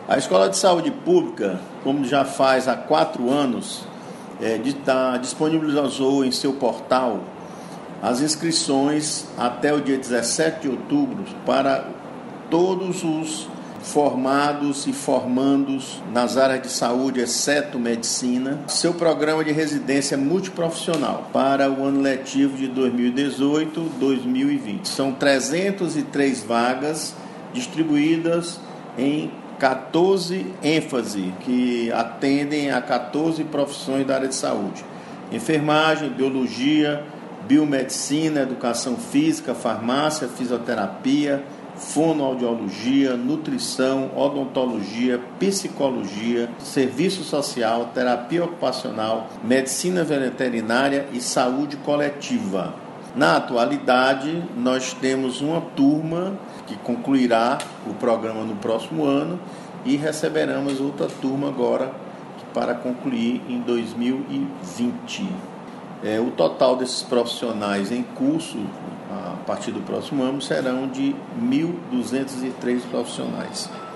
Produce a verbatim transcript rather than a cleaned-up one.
A Escola de Saúde Pública, como já faz há quatro anos, é, tá, disponibilizou em seu portal as inscrições até o dia dezessete de outubro para todos os formados e formandos nas áreas de saúde, exceto medicina, seu programa de residência multiprofissional para o ano letivo de dois mil e dezoito a dois mil e vinte. São trezentas e três vagas distribuídas em quatorze ênfase, que atendem a quatorze profissões da área de saúde: enfermagem, biologia, biomedicina, educação física, farmácia, fisioterapia, fonoaudiologia, nutrição, odontologia, psicologia, serviço social, terapia ocupacional, medicina veterinária e saúde coletiva. Na atualidade, nós temos uma turma que concluirá o programa no próximo ano e receberemos outra turma agora para concluir em dois mil e vinte. É, o total desses profissionais em curso a partir do próximo ano serão de mil duzentos e três profissionais.